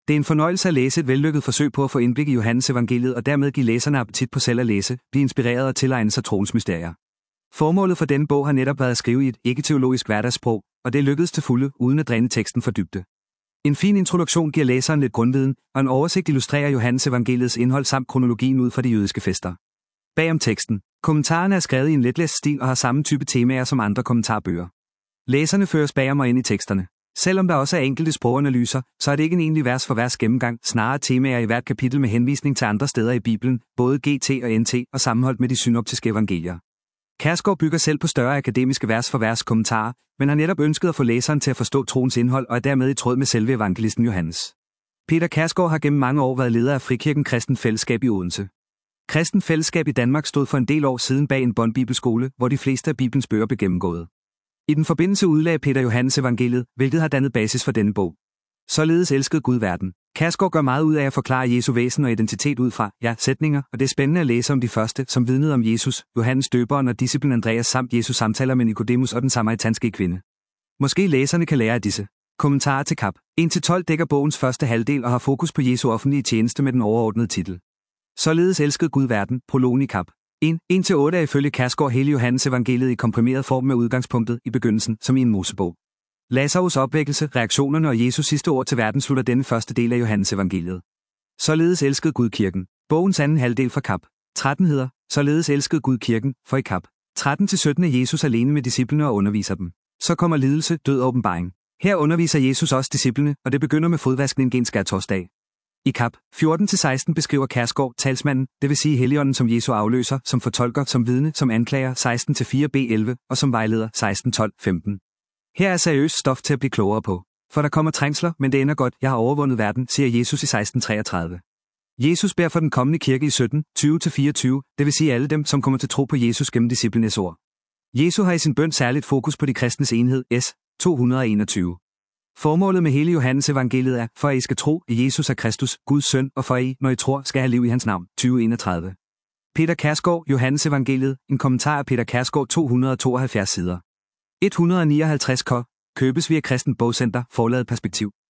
Det er en fornøjelse at læse et vellykket forsøg på at få indblik i Johannes evangeliet og dermed give læserne appetit på selv at læse, blive inspireret og tilegne sig troens mysterier. Formålet for denne bog har netop været at skrive i et ikke-teologisk hverdagssprog, og det lykkedes til fulde, uden at dræne teksten for dybde. En fin introduktion giver læseren lidt grundviden, og en oversigt illustrerer Johannes evangeliets indhold samt kronologien ud fra de jødiske fester. Bag om teksten. Kommentarerne er skrevet i en letlæst stil og har samme type temaer som andre kommentarbøger. Læserne føres bagom og ind i teksterne. Selvom der også er enkelte sproganalyser, så er det ikke en egentlig vers for vers gennemgang, snarere temaer i hvert kapitel med henvisning til andre steder i Bibelen, både GT og NT og sammenholdt med de synoptiske evangelier. Kjærsgaard bygger selv på større akademiske vers for vers kommentarer, men har netop ønsket at få læseren til at forstå troens indhold og er dermed i tråd med selve evangelisten Johannes. Peter Kjærsgaard har gennem mange år været leder af Frikirken Kristen Fællesskab i Odense. Kristen Fællesskab i Danmark stod for en del år siden bag en båndbibelskole, hvor de fleste af Bibelens bøger blev gennemgået. I den forbindelse udlagde Peter Johannes evangeliet, hvilket har dannet basis for denne bog. Således elskede Gud verden. Kjærsgaard gør meget ud af at forklare Jesu væsen og identitet ud fra sætninger, og det er spændende at læse om de første, som vidnede om Jesus, Johannes døberen og disciplen Andreas samt Jesus samtaler med Nikodemus og den samaritanske kvinde. Måske læserne kan lære af disse. Kommentarer til kap. 1-12 dækker bogens første halvdel og har fokus på Jesu offentlige tjeneste med den overordnede titel. Således elskede Gud verden, prologen i kap. 1-8 er ifølge Kjærsgaard hele Johannes evangeliet i komprimeret form med udgangspunktet i begyndelsen, som i en Mosebog. Lazarus opvækkelse, reaktionerne og Jesus sidste ord til verden slutter denne første del af Johannes evangeliet. Således elskede Gud kirken. Bogens anden halvdel fra kap. 13 hedder, således elskede Gud kirken, for i kap. 13-17 er Jesus alene med disciplene og underviser dem. Så kommer lidelse, død og åbenbaring. Her underviser Jesus også disciplene, og det begynder med fodvaskningen gen skærtorsdag. I kap 14-16 beskriver Kjærsgaard talsmanden, det vil sige Helligånden som Jesu afløser, som fortolker, som vidne, som anklager 16-4b11 og som vejleder 16-12-15. Her er seriøst stof til at blive klogere på. For der kommer trængsler, men det ender godt, jeg har overvundet verden, siger Jesus i 16:33. Jesus beder for den kommende kirke i 17:20-24, det vil sige alle dem, som kommer til tro på Jesus gennem disciplenes ord. Jesus har i sin bøn særligt fokus på de kristnes enhed, S. 221. Formålet med hele Johannes evangeliet er, for at I skal tro, at Jesus er Kristus, Guds søn, og for at I, når I tror, skal have liv i hans navn. 2031. Peter Kjærsgaard, Johannes evangeliet, en kommentar af Peter Kjærsgaard 272 sider. 159 købes via Kristen Bogcenter, forlaget Perspektiv.